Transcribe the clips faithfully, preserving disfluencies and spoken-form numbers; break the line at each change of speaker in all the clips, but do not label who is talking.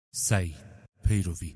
سعی پیروی.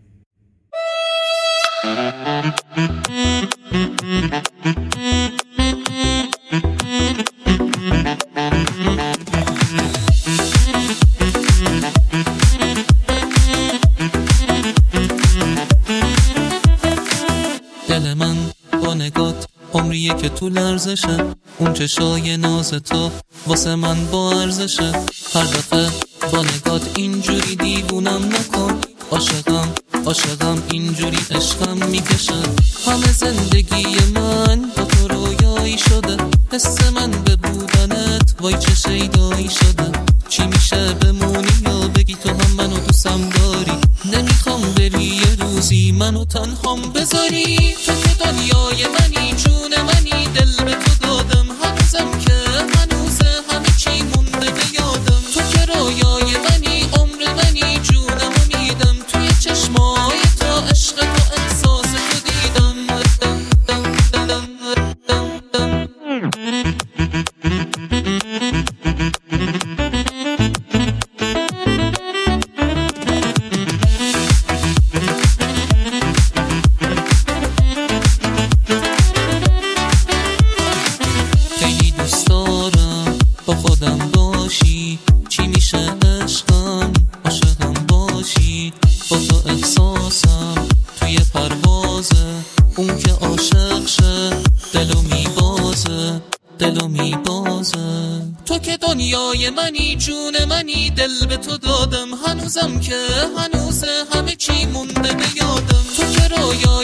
دل من با نگات عمریه که تو لرزشه، اون چشای ناز تو واسه من با ارزشه. هر دفعه با نگات اینجوری دیوونم نکن، عاشقم عاشقم اینجوری عشقم میکشه. همه زندگی من با تو رویایی شده، حس من به بودنت وای چه شیدایی شده. چی میشه بمونی یا بگی تو هم منو دوستم داری؟ نمیخوام بری یه روزی منو تنهام بذاری. تو که دنیای منی، جون منی، دل به تو دادم، هنوزم که هنوزه همه چی مونده به یادم. تو که رویای منی، عمر منی، جونمو میدم، توی چشمای تو عشق تو احساس تو دیدم. با خودم باشی چی میشه عشقم، عاشقم باشی با تو احساسم توی پروازه. اون که عاشق شه دلو میبازه، دلو میبازه. تو که دنیای منی، جون منی، دل به تو دادم، هنوزم که هنوزه همه چی مونده به یادم. تو که رویای